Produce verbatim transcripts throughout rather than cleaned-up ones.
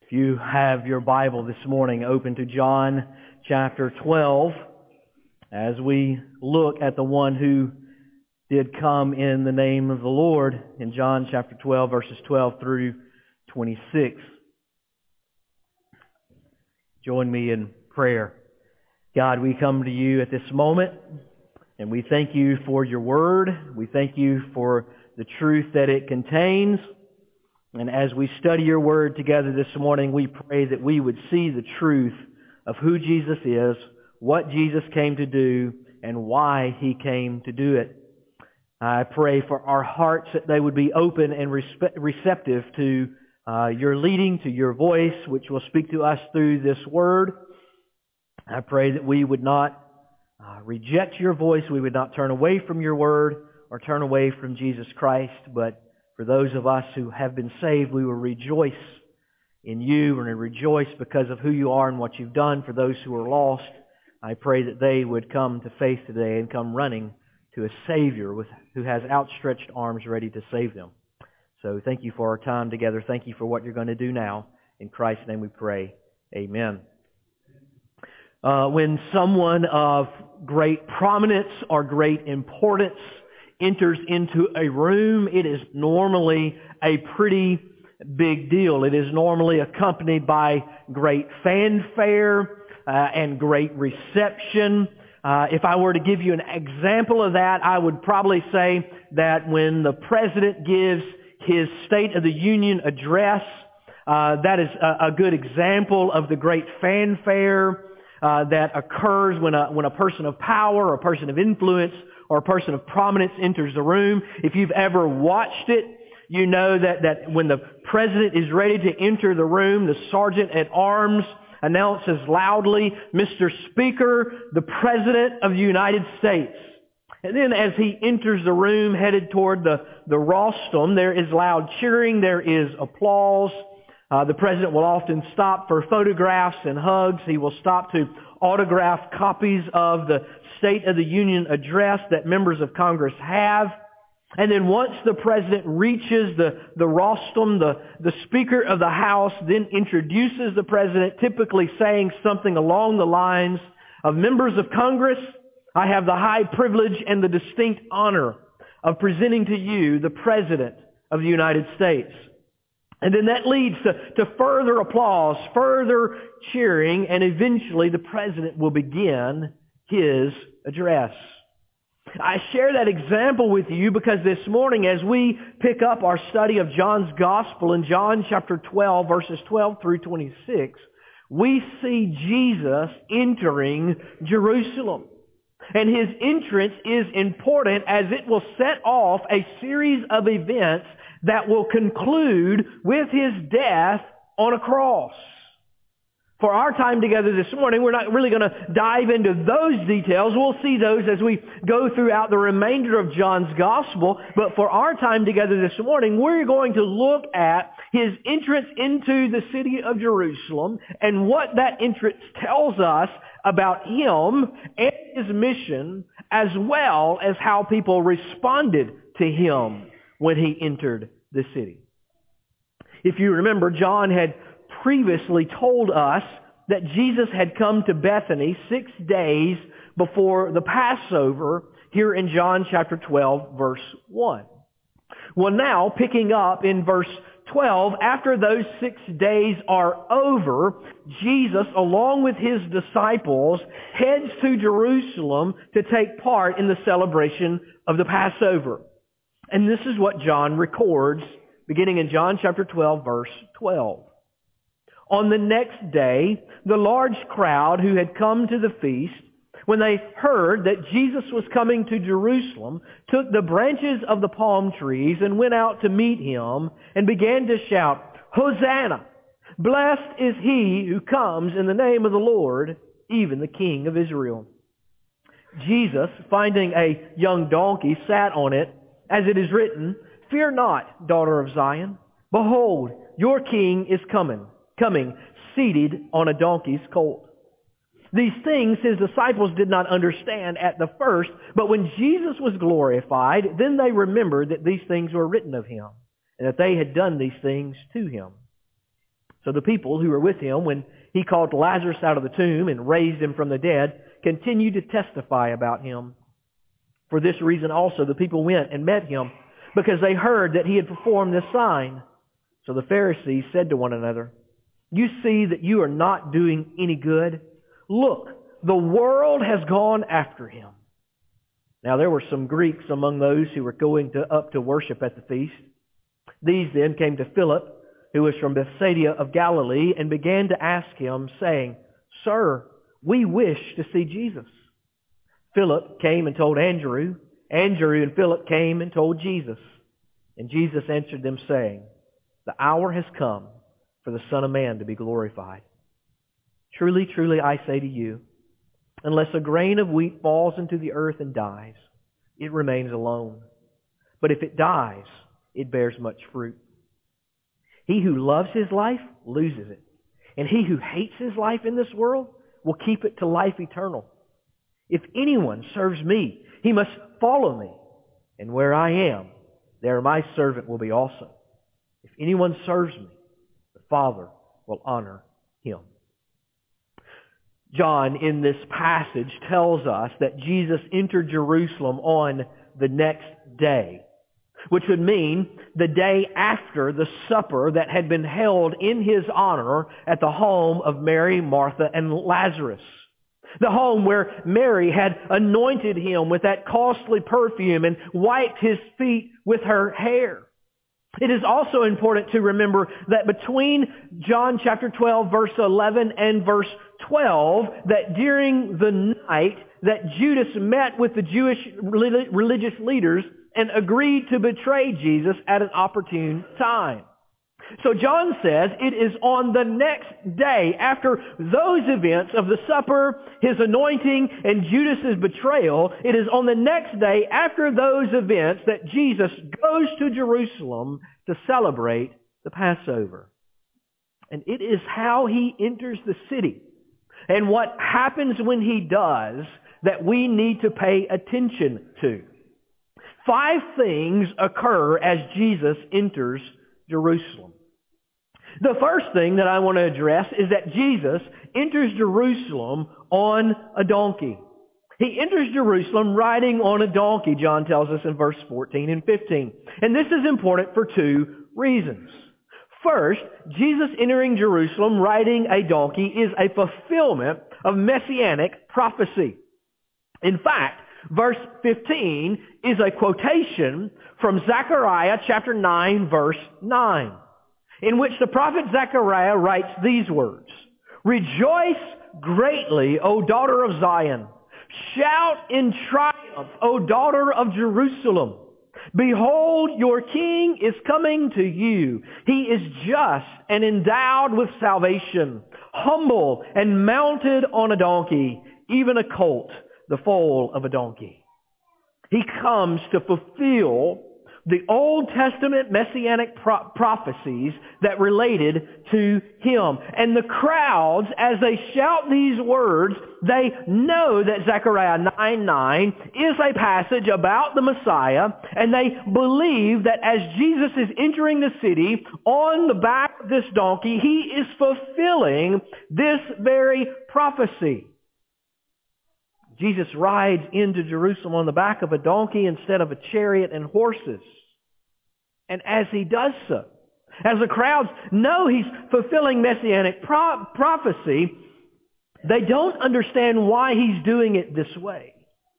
If you have your Bible this morning open to John chapter twelve, as we look at the one who did come in the name of the Lord in John chapter twelve, verses twelve through twenty-six. Join me in prayer. God, we come to you at this moment, and we thank you for your word. We thank you for the truth that it contains. And as we study your word together this morning, we pray that we would see the truth of who Jesus is, what Jesus came to do, and why He came to do it. I pray for our hearts that they would be open and respe- receptive to uh, your leading, to your voice, which will speak to us through this word. I pray that we would not uh, reject your voice, we would not turn away from your word or turn away from Jesus Christ, but for those of us who have been saved, we will rejoice in you and rejoice because of who you are and what you've done. For those who are lost, I pray that they would come to faith today and come running to a Savior with, who has outstretched arms ready to save them. So thank you for our time together. Thank you for what you're going to do now. In Christ's name we pray. Amen. Uh, when someone of great prominence or great importance enters into a room, it is normally a pretty big deal. It is normally accompanied by great fanfare uh, and great reception. Uh, if I were to give you an example of that, I would probably say that when the President gives his State of the Union address, uh, that is a, a good example of the great fanfare uh, that occurs when a, when a person of power or a person of influence or a person of prominence enters the room. If you've ever watched it, you know that, that when the President is ready to enter the room, the Sergeant at Arms announces loudly, "Mister Speaker, the President of the United States." And then as he enters the room headed toward the, the rostrum, there is loud cheering, there is applause. Uh, the President will often stop for photographs and hugs. He will stop to autograph copies of the State of the Union address that members of Congress have. And then once the President reaches the, the rostrum, the, the Speaker of the House then introduces the President, typically saying something along the lines of, "Members of Congress, I have the high privilege and the distinct honor of presenting to you the President of the United States." And then that leads to, to further applause, further cheering, and eventually the President will begin his address. I share that example with you because this morning as we pick up our study of John's Gospel in John chapter twelve, verses twelve through twenty-six, we see Jesus entering Jerusalem. And His entrance is important as it will set off a series of events that will conclude with His death on a cross. For our time together this morning, we're not really going to dive into those details. We'll see those as we go throughout the remainder of John's Gospel. But for our time together this morning, we're going to look at His entrance into the city of Jerusalem and what that entrance tells us about Him and His mission, as well as how people responded to Him when He entered the city. If you remember, John had previously told us that Jesus had come to Bethany six days before the Passover here in John chapter twelve, verse one. Well, now, picking up in verse twelve, after those six days are over, Jesus, along with His disciples, heads to Jerusalem to take part in the celebration of the Passover. And this is what John records, beginning in John chapter twelve, verse twelve. On the next day, the large crowd who had come to the feast, when they heard that Jesus was coming to Jerusalem, took the branches of the palm trees and went out to meet Him and began to shout, "Hosanna! Blessed is He who comes in the name of the Lord, even the King of Israel." Jesus, finding a young donkey, sat on it, as it is written, "Fear not, daughter of Zion. Behold, your King is coming, coming, seated on a donkey's colt." These things His disciples did not understand at the first, but when Jesus was glorified, then they remembered that these things were written of Him, and that they had done these things to Him. So the people who were with him when he called Lazarus out of the tomb and raised him from the dead continued to testify about him. For this reason also the people went and met him, because they heard that he had performed this sign. So the Pharisees said to one another, "You see that you are not doing any good? Look, the world has gone after him." Now there were some Greeks among those who were going to, up to worship at the feast. These then came to Philip, who was from Bethsaida of Galilee, and began to ask him, saying, "Sir, we wish to see Jesus." Philip came and told Andrew. Andrew and Philip came and told Jesus. And Jesus answered them, saying, "The hour has come for the Son of Man to be glorified. Truly, truly, I say to you, unless a grain of wheat falls into the earth and dies, it remains alone. But if it dies, it bears much fruit. He who loves his life loses it. And he who hates his life in this world will keep it to life eternal. If anyone serves me, he must follow me. And where I am, there my servant will be also. If anyone serves me, the Father will honor him." John, in this passage, tells us that Jesus entered Jerusalem on the next day, which would mean the day after the supper that had been held in his honor at the home of Mary, Martha, and Lazarus. The home where Mary had anointed him with that costly perfume and wiped his feet with her hair. It is also important to remember that between John chapter twelve, verse eleven and verse twelve, that during the night that Judas met with the Jewish religious leaders and agreed to betray Jesus at an opportune time. So John says it is on the next day after those events of the supper, his anointing, and Judas's betrayal, it is on the next day after those events that Jesus goes to Jerusalem to celebrate the Passover. And it is how he enters the city and what happens when he does that we need to pay attention to. Five things occur as Jesus enters Jerusalem. The first thing that I want to address is that Jesus enters Jerusalem on a donkey. He enters Jerusalem riding on a donkey, John tells us in verse fourteen and fifteen. And this is important for two reasons. First, Jesus entering Jerusalem riding a donkey is a fulfillment of messianic prophecy. In fact, verse fifteen is a quotation from Zechariah chapter nine, verse nine, in which the prophet Zechariah writes these words, "Rejoice greatly, O daughter of Zion. Shout in triumph, O daughter of Jerusalem. Behold, your king is coming to you. He is just and endowed with salvation, humble and mounted on a donkey, even a colt, the foal of a donkey." He comes to fulfill the Old Testament messianic pro- prophecies that related to him. And the crowds, as they shout these words, they know that Zechariah nine nine is a passage about the Messiah, and they believe that as Jesus is entering the city on the back of this donkey, he is fulfilling this very prophecy. Jesus rides into Jerusalem on the back of a donkey instead of a chariot and horses. And as he does so, as the crowds know he's fulfilling messianic pro- prophecy, they don't understand why he's doing it this way.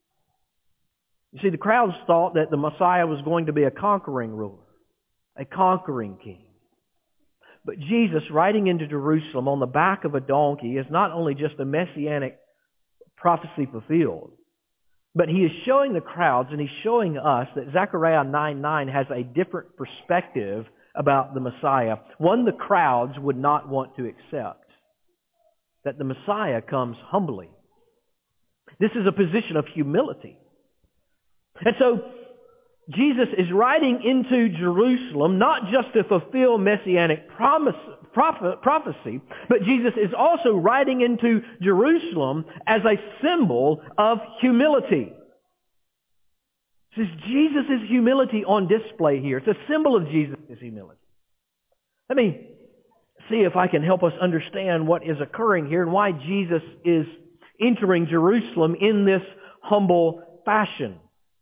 You see, the crowds thought that the Messiah was going to be a conquering ruler, a conquering king. But Jesus riding into Jerusalem on the back of a donkey is not only just a messianic prophecy fulfilled, but he is showing the crowds and he's showing us that Zechariah nine nine has a different perspective about the Messiah. One the crowds would not want to accept. That the Messiah comes humbly. This is a position of humility. And so Jesus is riding into Jerusalem not just to fulfill messianic promise, prophet, prophecy, but Jesus is also riding into Jerusalem as a symbol of humility. This is Jesus' humility on display here. It's a symbol of Jesus' humility. Let me see if I can help us understand what is occurring here and why Jesus is entering Jerusalem in this humble fashion.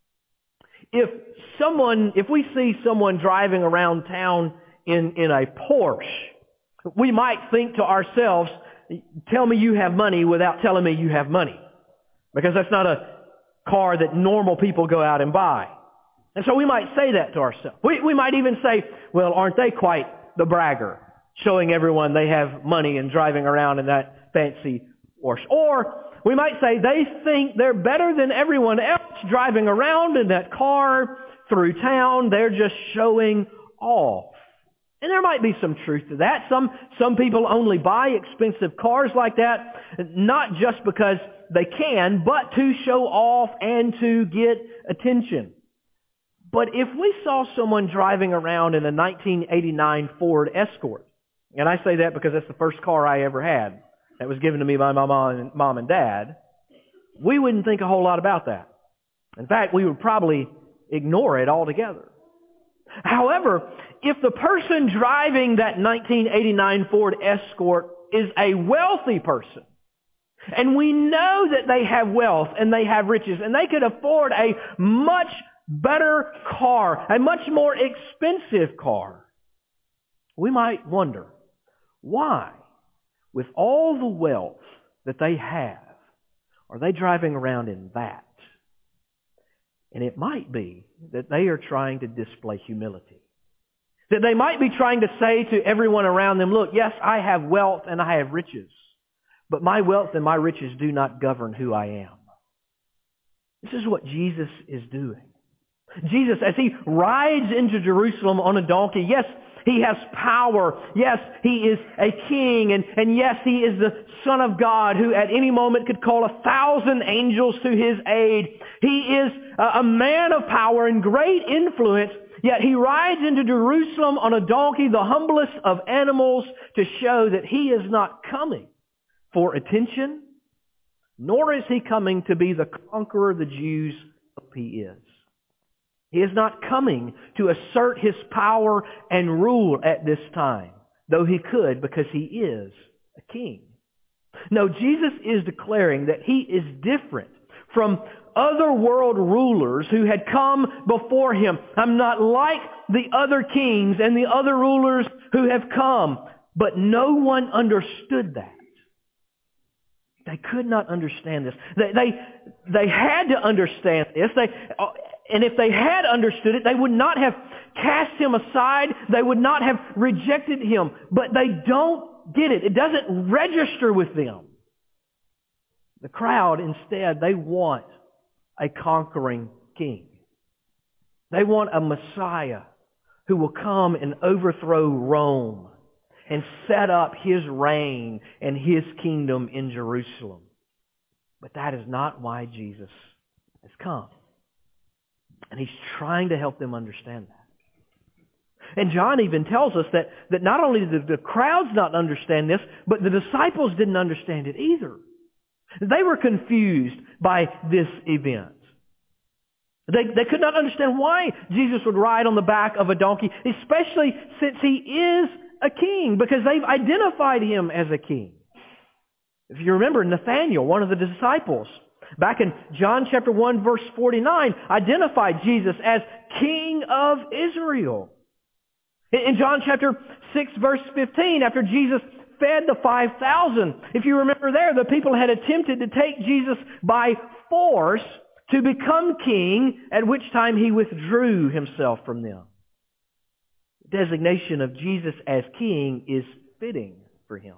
If someone, if we see someone driving around town in, in a Porsche, we might think to ourselves, tell me you have money without telling me you have money. Because that's not a car that normal people go out and buy. And so we might say that to ourselves. We, we might even say, well, aren't they quite the bragger, showing everyone they have money and driving around in that fancy Porsche. Or we might say they think they're better than everyone else driving around in that car through town. They're just showing off. And there might be some truth to that. Some, some people only buy expensive cars like that, not just because they can, but to show off and to get attention. But if we saw someone driving around in a nineteen eighty-nine Ford Escort, and I say that because that's the first car I ever had that was given to me by my mom and, mom and dad, we wouldn't think a whole lot about that. In fact, we would probably ignore it altogether. However, if the person driving that nineteen eighty-nine Ford Escort is a wealthy person, and we know that they have wealth and they have riches, and they could afford a much better car, a much more expensive car, we might wonder, why, with all the wealth that they have, are they driving around in that? And it might be that they are trying to display humility. That they might be trying to say to everyone around them, look, yes, I have wealth and I have riches, but my wealth and my riches do not govern who I am. This is what Jesus is doing. Jesus, as He rides into Jerusalem on a donkey, yes, He has power. Yes, He is a king. And, and yes, He is the Son of God who at any moment could call a thousand angels to His aid. He is a, a man of power and great influence. Yet He rides into Jerusalem on a donkey, the humblest of animals, to show that He is not coming for attention, nor is He coming to be the conqueror the Jews hope He is. He is not coming to assert His power and rule at this time, though He could because He is a king. No, Jesus is declaring that He is different from other world rulers who had come before Him. I'm not like the other kings and the other rulers who have come, but no one understood that. They could not understand this. They, they, they had to understand this. They, and if they had understood it, they would not have cast Him aside. They would not have rejected Him. But they don't get it. It doesn't register with them. The crowd, instead, they want a conquering king. They want a Messiah who will come and overthrow Rome and set up His reign and His kingdom in Jerusalem. But that is not why Jesus has come. And He's trying to help them understand that. And John even tells us that, that not only did the crowds not understand this, but the disciples didn't understand it either. They were confused by this event. They, they could not understand why Jesus would ride on the back of a donkey, especially since He is a king, because they've identified Him as a king. If you remember, Nathanael, one of the disciples, back in John chapter one, verse forty-nine, identified Jesus as King of Israel. In John chapter six, verse fifteen, after Jesus fed the five thousand, if you remember there, the people had attempted to take Jesus by force to become king, at which time He withdrew Himself from them. The designation of Jesus as king is fitting for Him.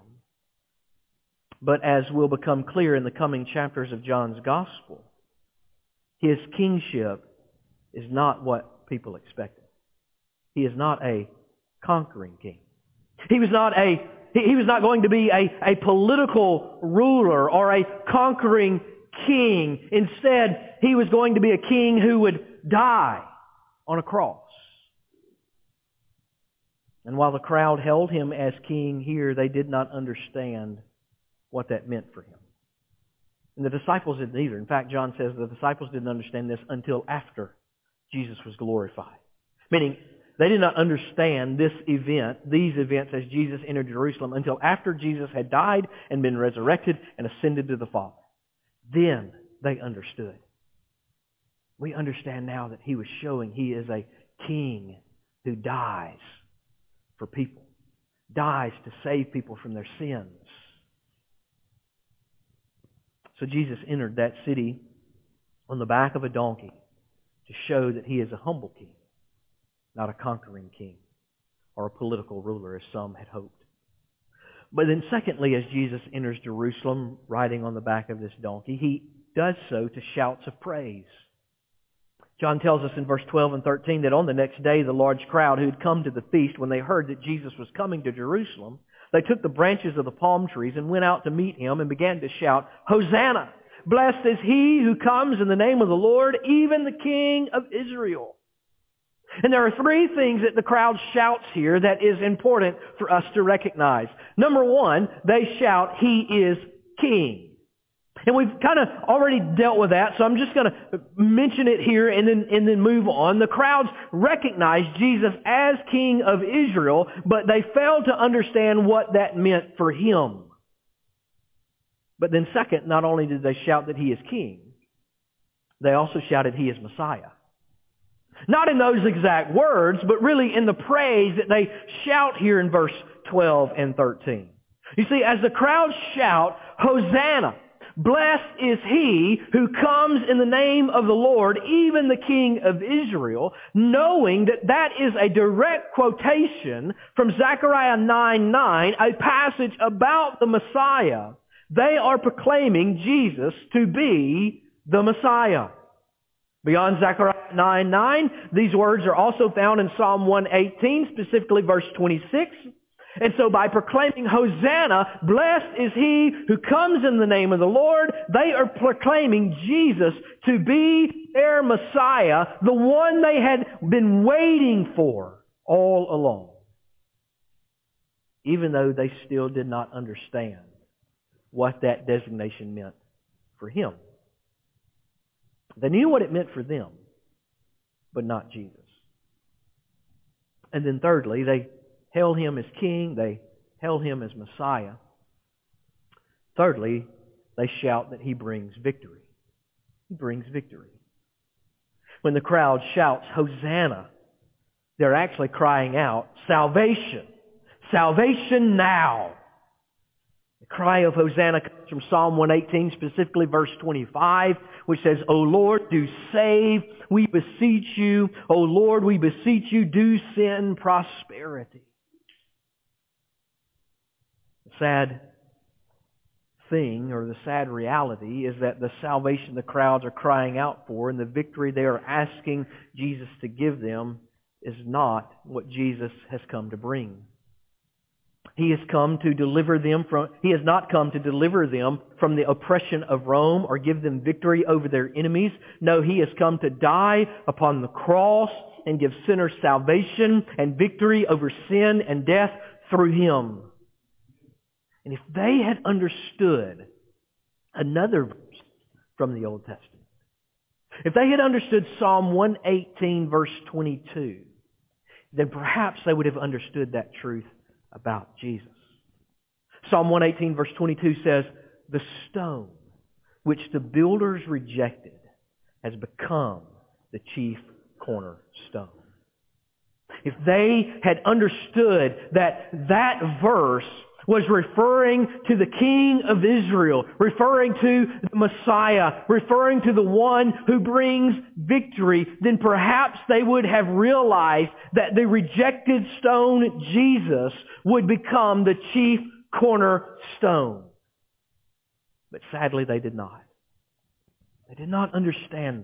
But as will become clear in the coming chapters of John's Gospel, His kingship is not what people expected. He is not a conquering king. He was not a He was not going to be a, a political ruler or a conquering king. Instead, He was going to be a king who would die on a cross. And while the crowd held Him as king here, they did not understand what that meant for Him. And the disciples didn't either. In fact, John says the disciples didn't understand this until after Jesus was glorified. Meaning, They did not understand this event, these events as Jesus entered Jerusalem until after Jesus had died and been resurrected and ascended to the Father. Then they understood. We understand now that He was showing He is a King who dies for people, dies to save people from their sins. So Jesus entered that city on the back of a donkey to show that He is a humble king, not a conquering king or a political ruler as some had hoped. But then secondly, as Jesus enters Jerusalem riding on the back of this donkey, He does so to shouts of praise. John tells us in verse twelve and thirteen that on the next day the large crowd who had come to the feast, when they heard that Jesus was coming to Jerusalem, they took the branches of the palm trees and went out to meet Him and began to shout, "Hosanna! Blessed is He who comes in the name of the Lord, even the King of Israel." And there are three things that the crowd shouts here that is important for us to recognize. Number one, they shout, "He is King." And we've kind of already dealt with that, so I'm just going to mention it here and then, and then move on. The crowds recognized Jesus as King of Israel, but they failed to understand what that meant for Him. But then second, not only did they shout that He is King, they also shouted He is Messiah. Not in those exact words, but really in the praise that they shout here in verse twelve and thirteen. You see, as the crowds shout, "Hosanna! Blessed is He who comes in the name of the Lord, even the King of Israel," knowing that that is a direct quotation from Zechariah nine nine, a passage about the Messiah, they are proclaiming Jesus to be the Messiah. Beyond Zechariah nine nine, these words are also found in Psalm one eighteen, specifically verse twenty-six. And so by proclaiming Hosanna, blessed is He who comes in the name of the Lord, they are proclaiming Jesus to be their Messiah, the one they had been waiting for all along. Even though they still did not understand what that designation meant for Him. They knew what it meant for them, but not Jesus. And then thirdly, they held Him as King. They held Him as Messiah. Thirdly, they shout that He brings victory. He brings victory. When the crowd shouts, "Hosanna," they're actually crying out, "Salvation! Salvation now!" The cry of Hosanna comes from Psalm one eighteen, specifically verse twenty-five, which says, "O Lord, do save, we beseech you. O Lord, we beseech you, do send prosperity." The sad thing, or the sad reality, is that the salvation the crowds are crying out for and the victory they are asking Jesus to give them is not what Jesus has come to bring. He has come to deliver them from, He has not come to deliver them from the oppression of Rome or give them victory over their enemies. No, He has come to die upon the cross and give sinners salvation and victory over sin and death through Him. And if they had understood another verse from the Old Testament, if they had understood Psalm one eighteen verse twenty-two, then perhaps they would have understood that truth about Jesus. Psalm one eighteen verse twenty-two says, "The stone which the builders rejected has become the chief cornerstone." If they had understood that that verse was referring to the King of Israel, referring to the Messiah, referring to the one who brings victory, then perhaps they would have realized that the rejected stone, Jesus, would become the chief cornerstone. But sadly, they did not. They did not understand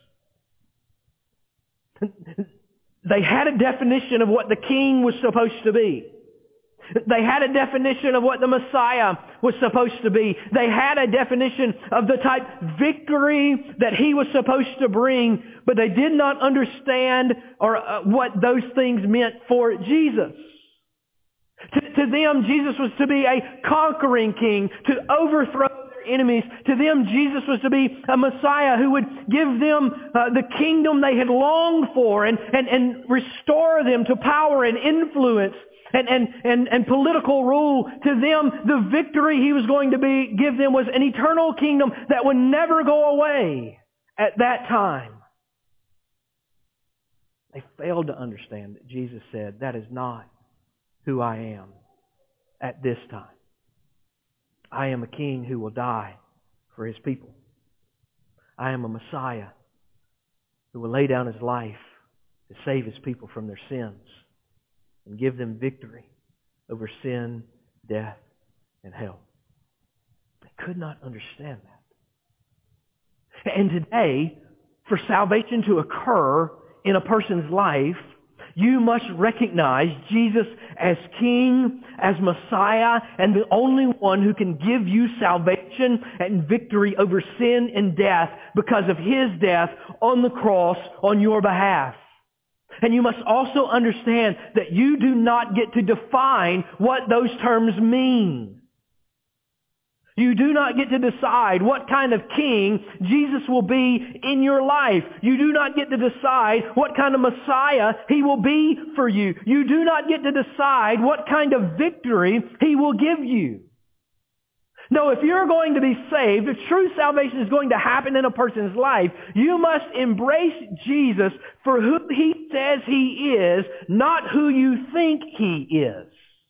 this. They had a definition of what the king was supposed to be. They had a definition of what the Messiah was supposed to be. They had a definition of the type victory that He was supposed to bring, but they did not understand or uh, what those things meant for Jesus. To, to them, Jesus was to be a conquering king, to overthrow their enemies. To them, Jesus was to be a Messiah who would give them uh, the kingdom they had longed for and, and, and restore them to power and influence and, and, and, and political rule. To them, the victory He was going to be give them was an eternal kingdom that would never go away at that time. They failed to understand that Jesus said, that is not who I am at this time. I am a king who will die for His people. I am a Messiah who will lay down His life to save His people from their sins and give them victory over sin, death, and hell. They could not understand that. And today, for salvation to occur in a person's life, you must recognize Jesus as King, as Messiah, and the only one who can give you salvation and victory over sin and death because of His death on the cross on your behalf. And you must also understand that you do not get to define what those terms mean. You do not get to decide what kind of king Jesus will be in your life. You do not get to decide what kind of Messiah He will be for you. You do not get to decide what kind of victory He will give you. No, if you're going to be saved, if true salvation is going to happen in a person's life, you must embrace Jesus for who He says He is, not who you think He is.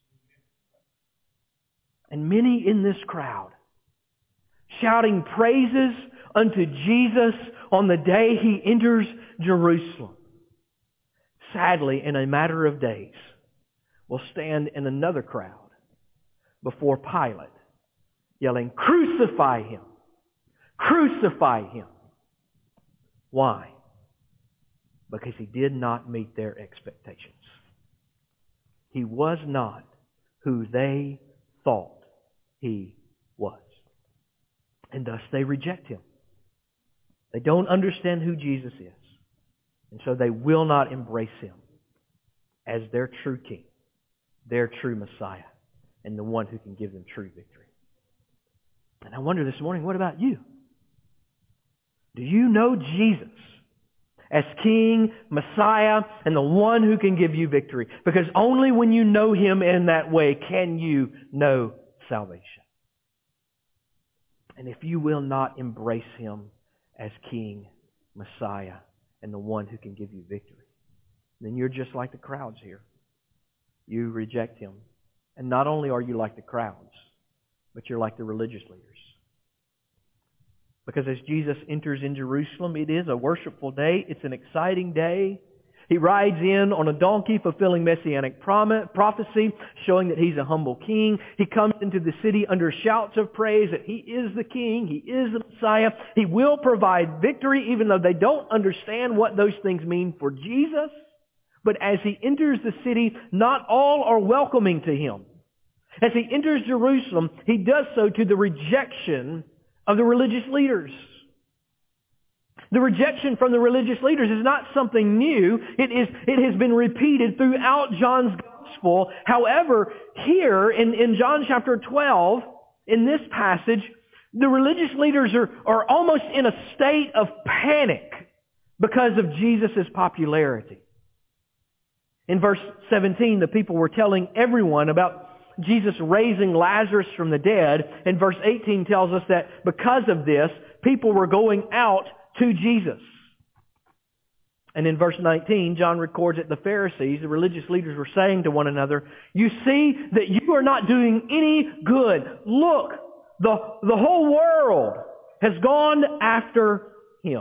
And many in this crowd, shouting praises unto Jesus on the day He enters Jerusalem, sadly, in a matter of days, will stand in another crowd before Pilate, yelling, "Crucify Him! Crucify Him!" Why? Because He did not meet their expectations. He was not who they thought He was. And thus they reject Him. They don't understand who Jesus is. And so they will not embrace Him as their true King, their true Messiah, and the one who can give them true victory. And I wonder this morning, what about you? Do you know Jesus as King, Messiah, and the one who can give you victory? Because only when you know Him in that way can you know salvation. And if you will not embrace Him as King, Messiah, and the one who can give you victory, then you're just like the crowds here. You reject Him. And not only are you like the crowds, but you're like the religious leaders. Because as Jesus enters in Jerusalem, it is a worshipful day. It's an exciting day. He rides in on a donkey, fulfilling messianic prophecy, showing that He's a humble king. He comes into the city under shouts of praise that He is the King, He is the Messiah. He will provide victory, even though they don't understand what those things mean for Jesus. But as He enters the city, not all are welcoming to Him. As He enters Jerusalem, He does so to the rejection of the religious leaders. The rejection from the religious leaders is not something new. It is, it has been repeated throughout John's Gospel. However, here in, in John chapter twelve, in this passage, the religious leaders are, are almost in a state of panic because of Jesus' popularity. In verse seventeen, the people were telling everyone about Jesus raising Lazarus from the dead. And verse eighteen tells us that because of this, people were going out to Jesus. And in verse nineteen, John records that the Pharisees, the religious leaders, were saying to one another, "You see that you are not doing any good. Look, the, the whole world has gone after Him."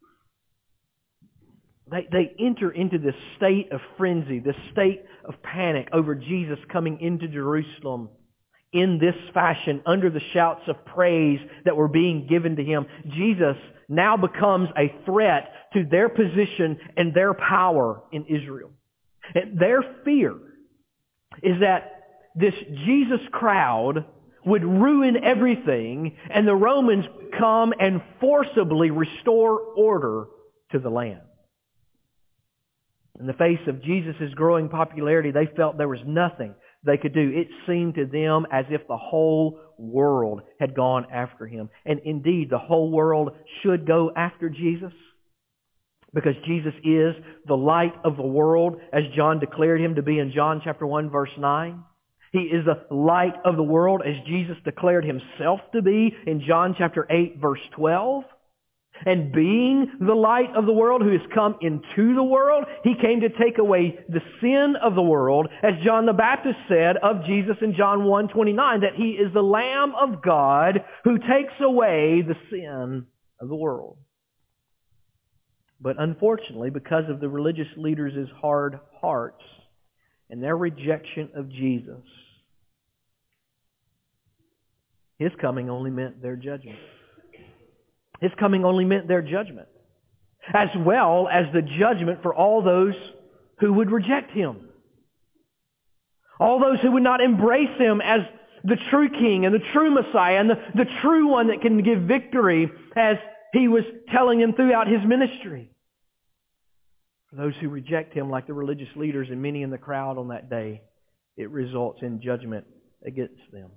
They, they enter into this state of frenzy, this state of panic over Jesus coming into Jerusalem in this fashion, under the shouts of praise that were being given to Him. Jesus now becomes a threat to their position and their power in Israel. And their fear is that this Jesus crowd would ruin everything and the Romans would come and forcibly restore order to the land. In the face of Jesus' growing popularity, they felt there was nothing they could do. It seemed to them as if the whole world had gone after him. And indeed, the whole world should go after Jesus, because Jesus is the light of the world, as John declared him to be in John chapter one, verse nine. He is the light of the world, as Jesus declared himself to be in John chapter eight, verse twelve. And being the light of the world who has come into the world, he came to take away the sin of the world, as John the Baptist said of Jesus in John one twenty-nine, that he is the Lamb of God who takes away the sin of the world. But unfortunately, because of the religious leaders' hard hearts and their rejection of Jesus, his coming only meant their judgment. His coming only meant their judgment, as well as the judgment for all those who would reject him. All those who would not embrace him as the true King and the true Messiah and the, the true one that can give victory, as he was telling them throughout his ministry. For those who reject him, like the religious leaders and many in the crowd on that day, it results in judgment against them.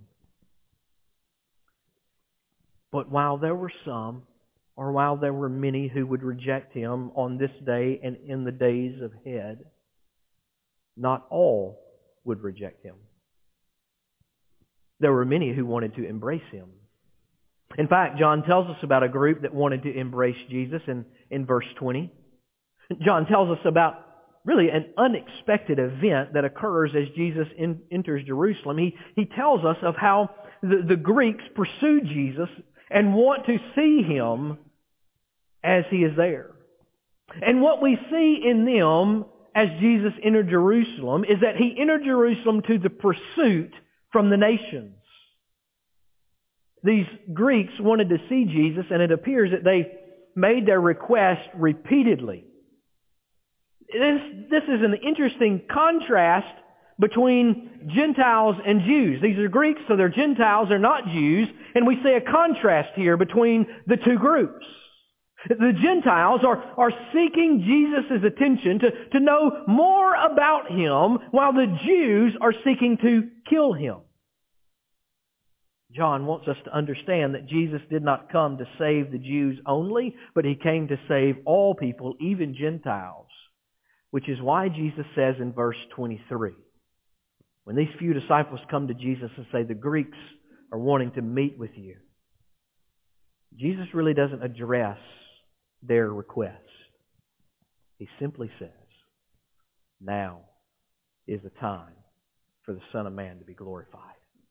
But while there were some, or while there were many who would reject him on this day and in the days ahead, not all would reject him. There were many who wanted to embrace him. In fact, John tells us about a group that wanted to embrace Jesus in, in verse twenty. John tells us about really an unexpected event that occurs as Jesus in, enters Jerusalem. He, he tells us of how the, the Greeks pursue Jesus and want to see him as he is there. And what we see in them as Jesus entered Jerusalem is that he entered Jerusalem to the pursuit from the nations. These Greeks wanted to see Jesus, and it appears that they made their request repeatedly. This, this is an interesting contrast between Gentiles and Jews. These are Greeks, so they're Gentiles, they're not Jews. And we see a contrast here between the two groups. The Gentiles are, are seeking Jesus' attention to, to know more about him, while the Jews are seeking to kill him. John wants us to understand that Jesus did not come to save the Jews only, but he came to save all people, even Gentiles. Which is why Jesus says in verse twenty-three, when these few disciples come to Jesus and say, the Greeks are wanting to meet with you, Jesus really doesn't address their request. He simply says, now is the time for the Son of Man to be glorified.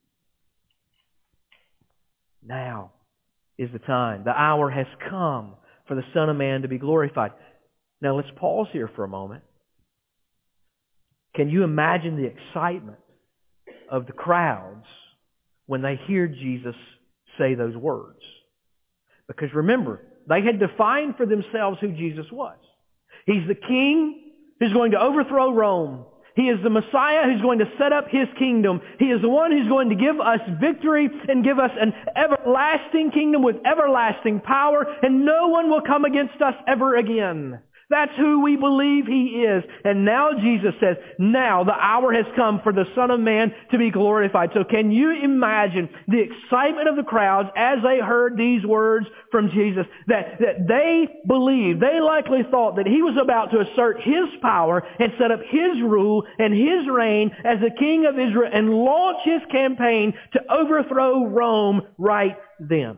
Now is the time. The hour has come for the Son of Man to be glorified. Now let's pause here for a moment. Can you imagine the excitement of the crowds when they hear Jesus say those words? Because remember, they had defined for themselves who Jesus was. He's the King who's going to overthrow Rome. He is the Messiah who's going to set up his kingdom. He is the one who's going to give us victory and give us an everlasting kingdom with everlasting power, and no one will come against us ever again. That's who we believe he is. And now Jesus says, now the hour has come for the Son of Man to be glorified. So can you imagine the excitement of the crowds as they heard these words from Jesus? That, that they believed, they likely thought that he was about to assert his power and set up his rule and his reign as the King of Israel and launch his campaign to overthrow Rome right then.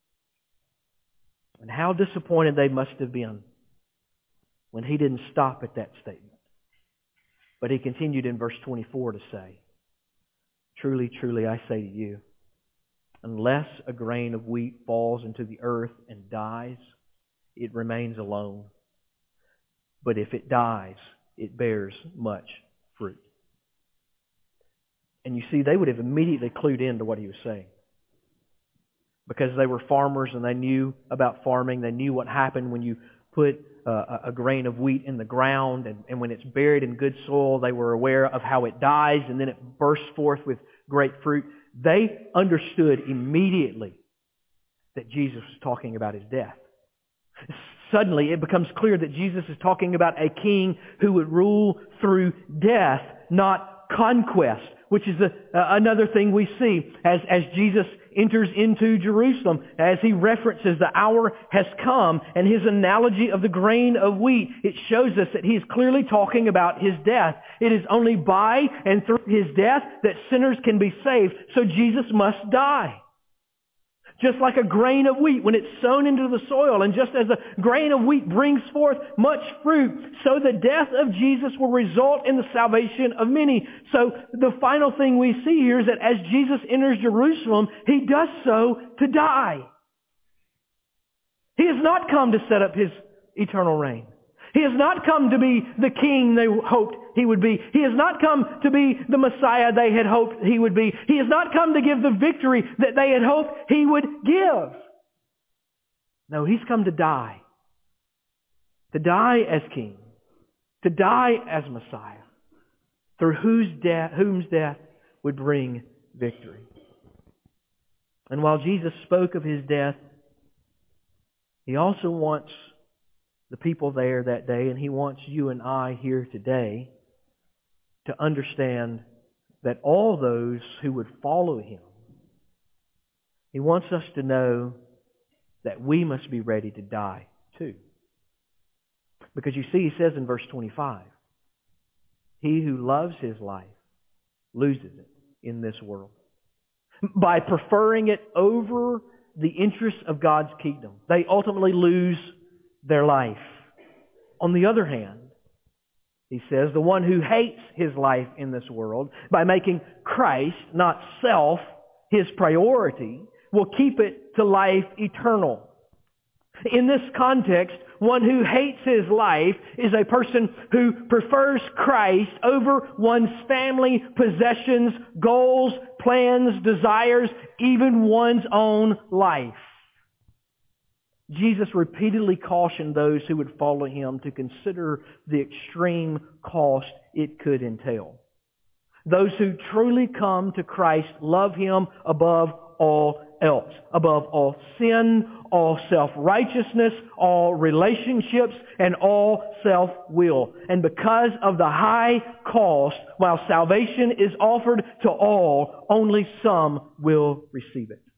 And how disappointed they must have been when he didn't stop at that statement. But he continued in verse twenty-four to say, truly, truly, I say to you, unless a grain of wheat falls into the earth and dies, it remains alone. But if it dies, it bears much fruit. And you see, they would have immediately clued into what he was saying. Because they were farmers and they knew about farming. They knew what happened when you put uh, a grain of wheat in the ground, and, and when it's buried in good soil, they were aware of how it dies and then it bursts forth with great fruit. They understood immediately that Jesus was talking about his death. Suddenly it becomes clear that Jesus is talking about a king who would rule through death, not conquest. which is a, uh, another thing we see as, as Jesus enters into Jerusalem, as he references the hour has come, and his analogy of the grain of wheat, it shows us that he is clearly talking about his death. It is only by and through his death that sinners can be saved, so Jesus must die. Just like a grain of wheat when it's sown into the soil, and just as a grain of wheat brings forth much fruit, so the death of Jesus will result in the salvation of many. So the final thing we see here is that as Jesus enters Jerusalem, he does so to die. He has not come to set up his eternal reign. He has not come to be the king they hoped he would be. He has not come to be the Messiah they had hoped he would be. He has not come to give the victory that they had hoped he would give. No, he's come to die. To die as king. To die as Messiah. Through whose death, whom's death would bring victory. And while Jesus spoke of his death, he also wants the people there that day, and he wants you and I here today to understand that all those who would follow him, he wants us to know that we must be ready to die too. Because you see, he says in verse twenty-five, he who loves his life loses it in this world. By preferring it over the interests of God's kingdom, they ultimately lose their life. On the other hand, he says, the one who hates his life in this world, by making Christ, not self, his priority, will keep it to life eternal. In this context, one who hates his life is a person who prefers Christ over one's family, possessions, goals, plans, desires, even one's own life. Jesus repeatedly cautioned those who would follow him to consider the extreme cost it could entail. Those who truly come to Christ love him above all else, above all sin, all self-righteousness, all relationships, and all self-will. And because of the high cost, while salvation is offered to all, only some will receive it.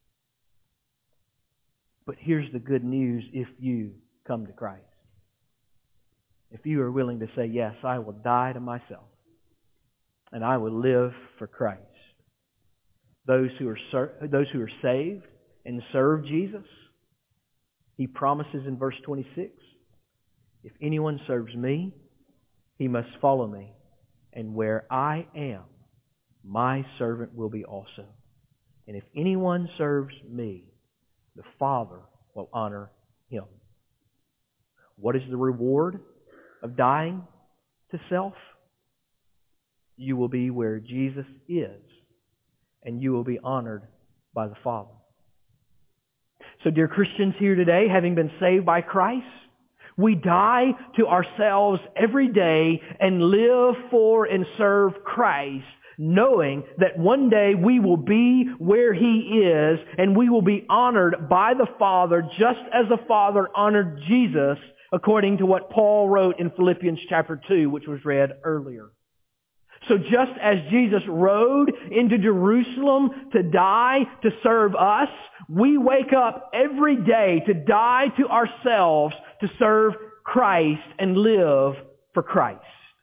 But here's the good news if you come to Christ. If you are willing to say, yes, I will die to myself and I will live for Christ. Those who are those who are saved and serve Jesus, he promises in verse twenty-six, if anyone serves me, he must follow me, and where I am, my servant will be also. And if anyone serves me, the Father will honor him. What is the reward of dying to self? You will be where Jesus is, and you will be honored by the Father. So, dear Christians here today, having been saved by Christ, we die to ourselves every day and live for and serve Christ, knowing that one day we will be where he is and we will be honored by the Father just as the Father honored Jesus, according to what Paul wrote in Philippians chapter two, which was read earlier. So just as Jesus rode into Jerusalem to die to serve us, we wake up every day to die to ourselves to serve Christ and live for Christ.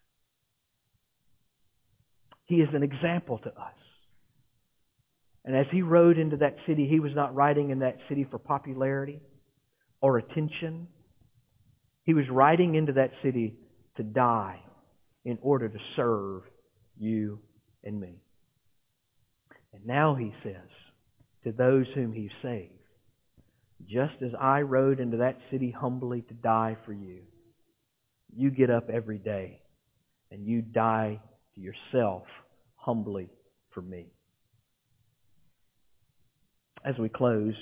He is an example to us. And as he rode into that city, he was not riding in that city for popularity or attention. He was riding into that city to die in order to serve you and me. And now he says to those whom he saved, just as I rode into that city humbly to die for you, you get up every day and you die to yourself humbly for me. As we close,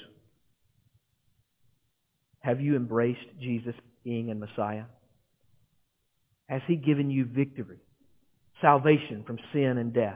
have you embraced Jesus, King and Messiah? Has he given you victory, salvation from sin and death?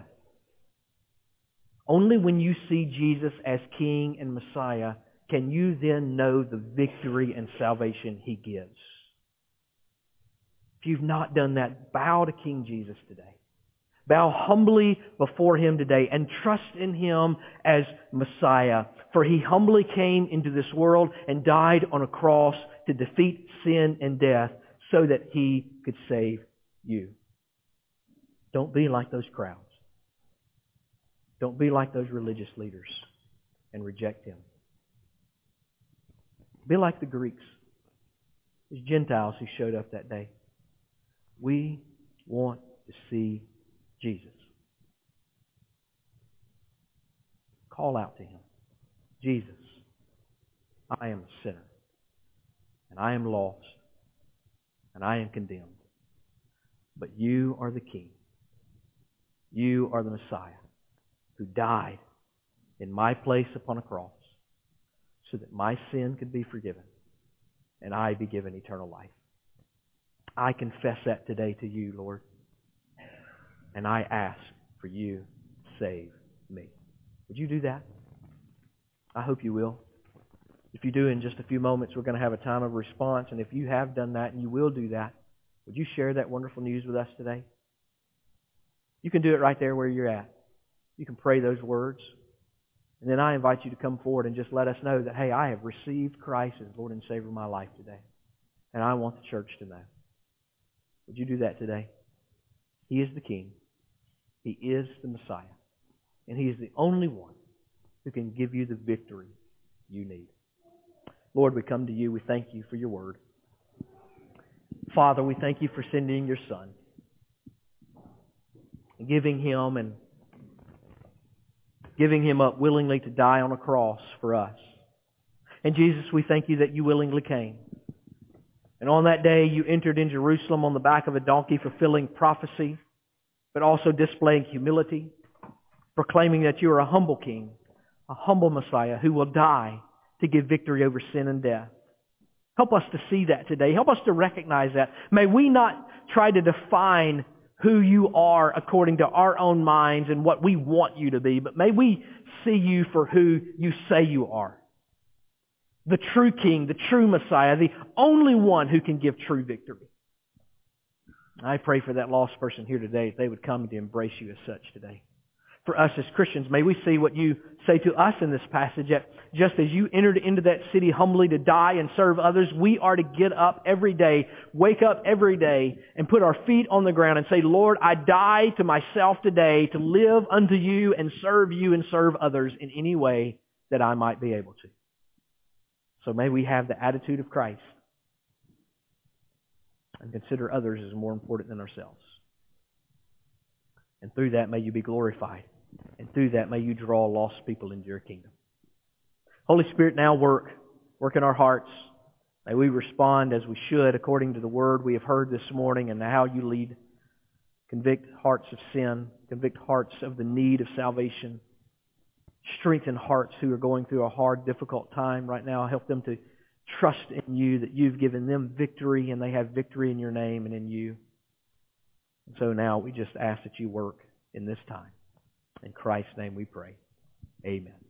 Only when you see Jesus as King and Messiah can you then know the victory and salvation he gives. If you've not done that, bow to King Jesus today. Bow humbly before Him today and trust in Him as Messiah. For He humbly came into this world and died on a cross to defeat sin and death so that He could save you. Don't be like those crowds. Don't be like those religious leaders and reject Him. Be like the Greeks, these Gentiles who showed up that day. We want to see Jesus. Call out to Him. Jesus, I am a sinner, and I am lost, and I am condemned. But You are the King. You are the Messiah who died in my place upon a cross so that my sin could be forgiven and I be given eternal life. I confess that today to You, Lord, and I ask for You to save me. Would you do that? I hope you will. If you do, in just a few moments, we're going to have a time of response. And if you have done that and you will do that, would you share that wonderful news with us today? You can do it right there where you're at. You can pray those words. And then I invite you to come forward and just let us know that, hey, I have received Christ as Lord and Savior of my life today. And I want the church to know. Would you do that today? He is the King. He is the Messiah. And He is the only one who can give you the victory you need. Lord, we come to You. We thank You for Your Word. Father, we thank You for sending Your Son and giving Him and giving Him up willingly to die on a cross for us. And Jesus, we thank You that You willingly came. And on that day, You entered in Jerusalem on the back of a donkey, fulfilling prophecy, but also displaying humility, proclaiming that You are a humble King, a humble Messiah who will die to give victory over sin and death. Help us to see that today. Help us to recognize that. May we not try to define who You are according to our own minds and what we want You to be, but may we see You for who You say You are. The true King, the true Messiah, the only one who can give true victory. I pray for that lost person here today, that they would come to embrace You as such today. For us as Christians, may we see what You say to us in this passage, that just as You entered into that city humbly to die and serve others, we are to get up every day, wake up every day, and put our feet on the ground and say, Lord, I die to myself today to live unto You and serve You and serve others in any way that I might be able to. So may we have the attitude of Christ and consider others as more important than ourselves. And through that, may You be glorified. And through that, may You draw lost people into Your kingdom. Holy Spirit, now work. Work in our hearts. May we respond as we should according to the Word we have heard this morning and how You lead. Convict hearts of sin. Convict hearts of the need of salvation. Strengthen hearts who are going through a hard, difficult time right now. Help them to trust in You, that You've given them victory and they have victory in Your name and in You. And so now we just ask that You work in this time. In Christ's name we pray. Amen.